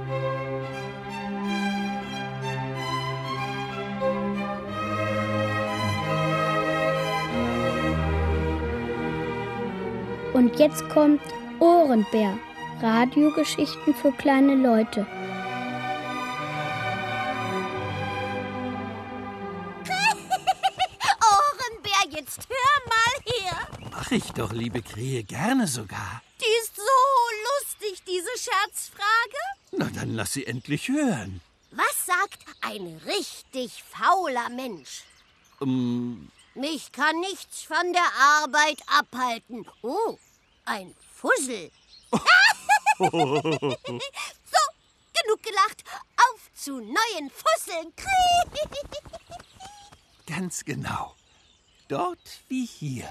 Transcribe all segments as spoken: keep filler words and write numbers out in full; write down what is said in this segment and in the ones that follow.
Und jetzt kommt Ohrenbär, Radiogeschichten für kleine Leute. Ohrenbär, jetzt hör mal her. Mach ich doch, liebe Krähe, gerne sogar. Die ist so lustig, diese Scherzfrage. Na, dann lass sie endlich hören. Was sagt ein richtig fauler Mensch? Um, Mich kann nichts von der Arbeit abhalten. Oh, ein Fussel. So, genug gelacht. Auf zu neuen Fusseln. ganz genau. Dort wie hier.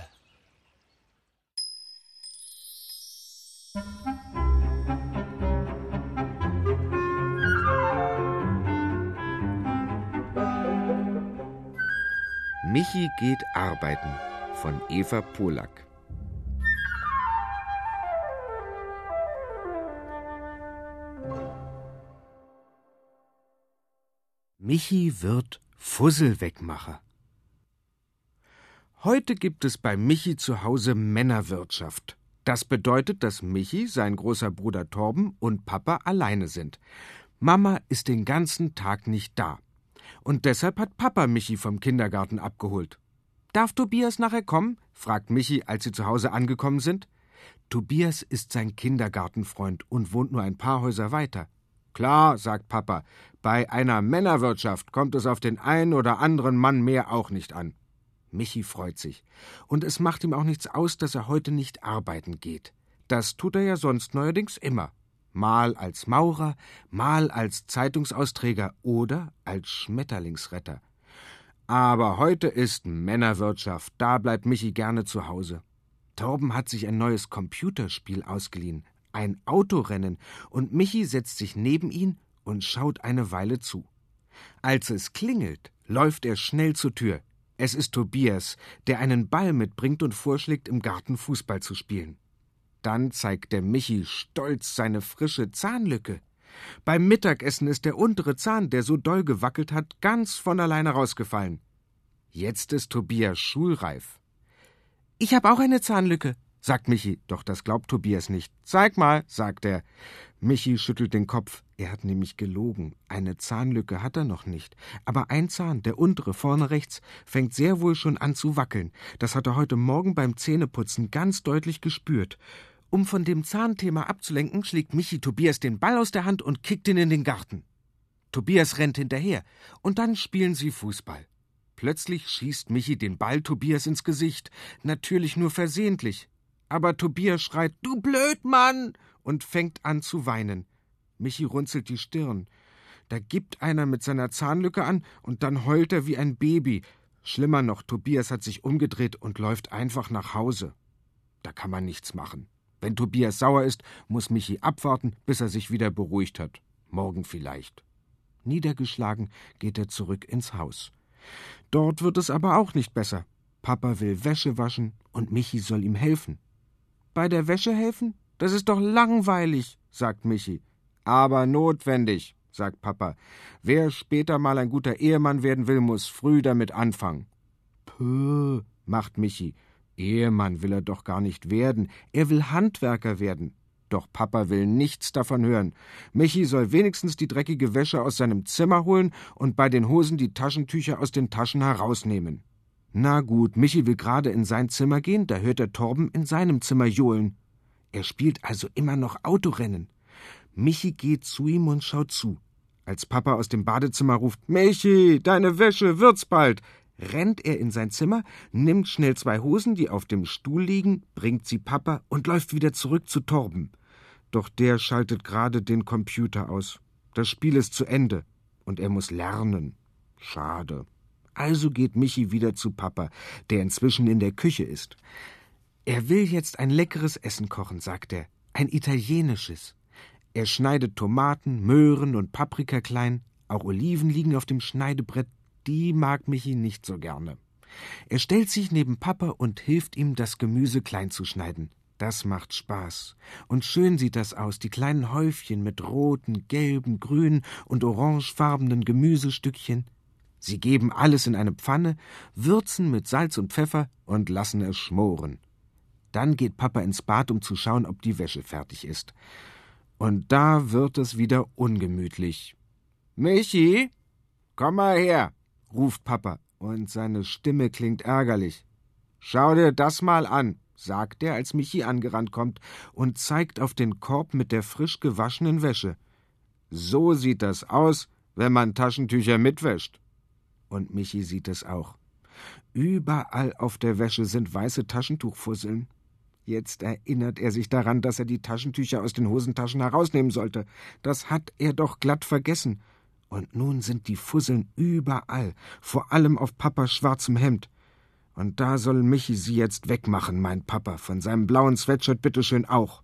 Michi geht arbeiten von Eva Polak. Michi wird Fusselwegmacher. Heute gibt es bei Michi zu Hause Männerwirtschaft. Das bedeutet, dass Michi, sein großer Bruder Torben und Papa alleine sind. Mama ist den ganzen Tag nicht da. Und deshalb hat Papa Michi vom Kindergarten abgeholt. »Darf Tobias nachher kommen?« fragt Michi, als sie zu Hause angekommen sind. Tobias ist sein Kindergartenfreund und wohnt nur ein paar Häuser weiter. »Klar«, sagt Papa, »bei einer Männerwirtschaft kommt es auf den einen oder anderen Mann mehr auch nicht an.« Michi freut sich. Und es macht ihm auch nichts aus, dass er heute nicht arbeiten geht. Das tut er ja sonst neuerdings immer. Mal als Maurer, mal als Zeitungsausträger oder als Schmetterlingsretter. Aber heute ist Männerwirtschaft, da bleibt Michi gerne zu Hause. Torben hat sich ein neues Computerspiel ausgeliehen, ein Autorennen, und Michi setzt sich neben ihn und schaut eine Weile zu. Als es klingelt, läuft er schnell zur Tür. Es ist Tobias, der einen Ball mitbringt und vorschlägt, im Garten Fußball zu spielen. Dann zeigt der Michi stolz seine frische Zahnlücke. Beim Mittagessen ist der untere Zahn, der so doll gewackelt hat, ganz von alleine rausgefallen. Jetzt ist Tobias schulreif. »Ich habe auch eine Zahnlücke«, sagt Michi, doch das glaubt Tobias nicht. »Zeig mal«, sagt er. Michi schüttelt den Kopf. Er hat nämlich gelogen. Eine Zahnlücke hat er noch nicht. Aber ein Zahn, der untere, vorne rechts, fängt sehr wohl schon an zu wackeln. Das hat er heute Morgen beim Zähneputzen ganz deutlich gespürt. Um von dem Zahnthema abzulenken, schlägt Michi Tobias den Ball aus der Hand und kickt ihn in den Garten. Tobias rennt hinterher und dann spielen sie Fußball. Plötzlich schießt Michi den Ball Tobias ins Gesicht, natürlich nur versehentlich. Aber Tobias schreit, »Du Blödmann!« und fängt an zu weinen. Michi runzelt die Stirn. Da gibt einer mit seiner Zahnlücke an und dann heult er wie ein Baby. Schlimmer noch, Tobias hat sich umgedreht und läuft einfach nach Hause. Da kann man nichts machen. Wenn Tobias sauer ist, muss Michi abwarten, bis er sich wieder beruhigt hat. Morgen vielleicht. Niedergeschlagen geht er zurück ins Haus. Dort wird es aber auch nicht besser. Papa will Wäsche waschen und Michi soll ihm helfen. »Bei der Wäsche helfen? Das ist doch langweilig«, sagt Michi. »Aber notwendig«, sagt Papa. »Wer später mal ein guter Ehemann werden will, muss früh damit anfangen.« »Puh«, macht Michi. Ehemann will er doch gar nicht werden. Er will Handwerker werden. Doch Papa will nichts davon hören. Michi soll wenigstens die dreckige Wäsche aus seinem Zimmer holen und bei den Hosen die Taschentücher aus den Taschen herausnehmen. Na gut, Michi will gerade in sein Zimmer gehen, da hört er Torben in seinem Zimmer johlen. Er spielt also immer noch Autorennen. Michi geht zu ihm und schaut zu. Als Papa aus dem Badezimmer ruft, »Michi, deine Wäsche wird's bald«, rennt er in sein Zimmer, nimmt schnell zwei Hosen, die auf dem Stuhl liegen, bringt sie Papa und läuft wieder zurück zu Torben. Doch der schaltet gerade den Computer aus. Das Spiel ist zu Ende und er muss lernen. Schade. Also geht Michi wieder zu Papa, der inzwischen in der Küche ist. Er will jetzt ein leckeres Essen kochen, sagt er, ein italienisches. Er schneidet Tomaten, Möhren und Paprika klein, auch Oliven liegen auf dem Schneidebrett, die mag Michi nicht so gerne. Er stellt sich neben Papa und hilft ihm, das Gemüse klein zu schneiden. Das macht Spaß. Und schön sieht das aus, die kleinen Häufchen mit roten, gelben, grünen und orangefarbenen Gemüsestückchen. Sie geben alles in eine Pfanne, würzen mit Salz und Pfeffer und lassen es schmoren. Dann geht Papa ins Bad, um zu schauen, ob die Wäsche fertig ist. Und da wird es wieder ungemütlich. »Michi, komm mal her«, ruft Papa, und seine Stimme klingt ärgerlich. »Schau dir das mal an«, sagt er, als Michi angerannt kommt und zeigt auf den Korb mit der frisch gewaschenen Wäsche. »So sieht das aus, wenn man Taschentücher mitwäscht.« Und Michi sieht es auch. Überall auf der Wäsche sind weiße Taschentuchfusseln. Jetzt erinnert er sich daran, dass er die Taschentücher aus den Hosentaschen herausnehmen sollte. Das hat er doch glatt vergessen. Und nun sind die Fusseln überall, vor allem auf Papas schwarzem Hemd. Und da soll Michi sie jetzt wegmachen, meint Papa, von seinem blauen Sweatshirt bitteschön auch.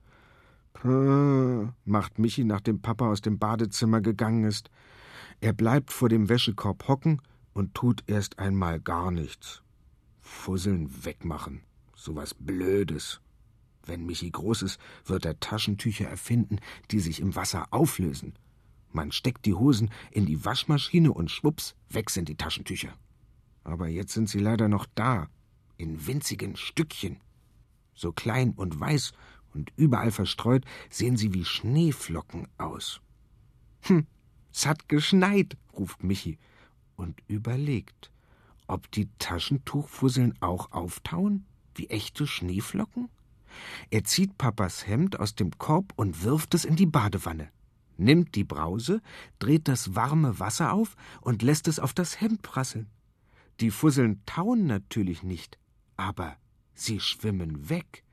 Puh, macht Michi, nachdem Papa aus dem Badezimmer gegangen ist. Er bleibt vor dem Wäschekorb hocken und tut erst einmal gar nichts. Fusseln wegmachen, sowas Blödes. Wenn Michi groß ist, wird er Taschentücher erfinden, die sich im Wasser auflösen. Man steckt die Hosen in die Waschmaschine und schwupps, weg sind die Taschentücher. Aber jetzt sind sie leider noch da, in winzigen Stückchen. So klein und weiß und überall verstreut sehen sie wie Schneeflocken aus. »Hm, es hat geschneit«, ruft Michi und überlegt, ob die Taschentuchfusseln auch auftauen, wie echte Schneeflocken? Er zieht Papas Hemd aus dem Korb und wirft es in die Badewanne, nimmt die Brause, dreht das warme Wasser auf und lässt es auf das Hemd prasseln. Die Fusseln tauen natürlich nicht, aber sie schwimmen weg.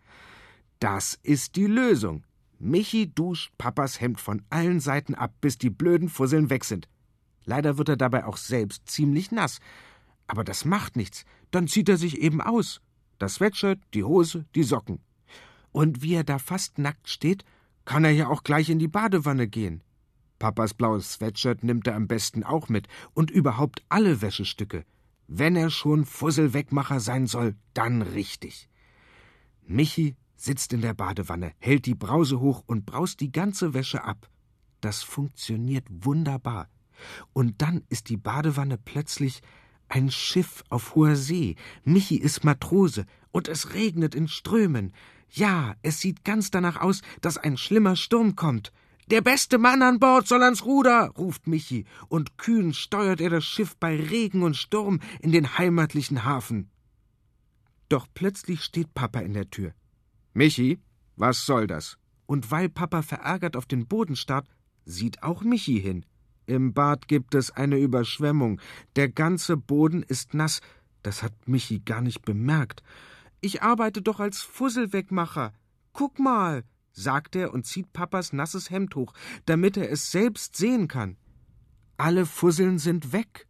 Das ist die Lösung. Michi duscht Papas Hemd von allen Seiten ab, bis die blöden Fusseln weg sind. Leider wird er dabei auch selbst ziemlich nass. Aber das macht nichts, dann zieht er sich eben aus. Das Sweatshirt, die Hose, die Socken. Und wie er da fast nackt steht, kann er ja auch gleich in die Badewanne gehen. Papas blaues Sweatshirt nimmt er am besten auch mit und überhaupt alle Wäschestücke. Wenn er schon Fusselwegmacher sein soll, dann richtig. Michi sitzt in der Badewanne, hält die Brause hoch und braust die ganze Wäsche ab. Das funktioniert wunderbar. Und dann ist die Badewanne plötzlich ein Schiff auf hoher See. Michi ist Matrose und es regnet in Strömen. Ja, es sieht ganz danach aus, dass ein schlimmer Sturm kommt. »Der beste Mann an Bord soll ans Ruder«, ruft Michi, und kühn steuert er das Schiff bei Regen und Sturm in den heimatlichen Hafen. Doch plötzlich steht Papa in der Tür. »Michi, was soll das?« Und weil Papa verärgert auf den Boden starrt, sieht auch Michi hin. Im Bad gibt es eine Überschwemmung. Der ganze Boden ist nass. Das hat Michi gar nicht bemerkt. »Ich arbeite doch als Fusselwegmacher. Guck mal«, sagt er und zieht Papas nasses Hemd hoch, damit er es selbst sehen kann. Alle Fusseln sind weg.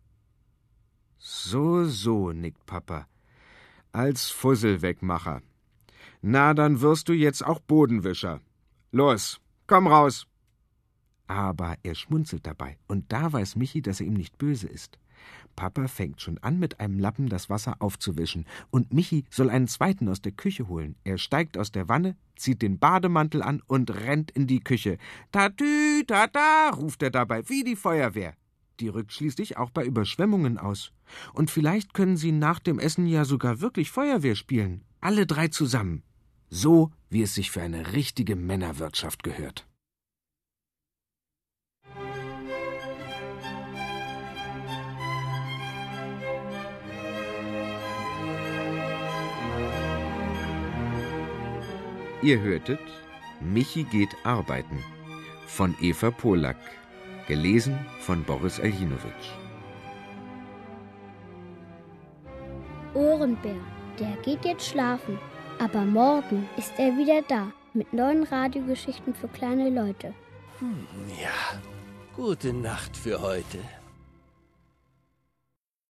So, so, nickt Papa. Als Fusselwegmacher. Na, dann wirst du jetzt auch Bodenwischer. Los, komm raus. Aber er schmunzelt dabei, und da weiß Michi, dass er ihm nicht böse ist. Papa fängt schon an, mit einem Lappen das Wasser aufzuwischen, und Michi soll einen zweiten aus der Küche holen. Er steigt aus der Wanne, zieht den Bademantel an und rennt in die Küche. »Tatü, tata«, ruft er dabei, wie die Feuerwehr. Die rückt schließlich auch bei Überschwemmungen aus. Und vielleicht können sie nach dem Essen ja sogar wirklich Feuerwehr spielen. Alle drei zusammen. So, wie es sich für eine richtige Männerwirtschaft gehört. Ihr hörtet Michi geht arbeiten von Eva Polak, gelesen von Boris Aljinowitsch. Ohrenbär, der geht jetzt schlafen, aber morgen ist er wieder da mit neuen Radiogeschichten für kleine Leute. Hm, ja, gute Nacht für heute.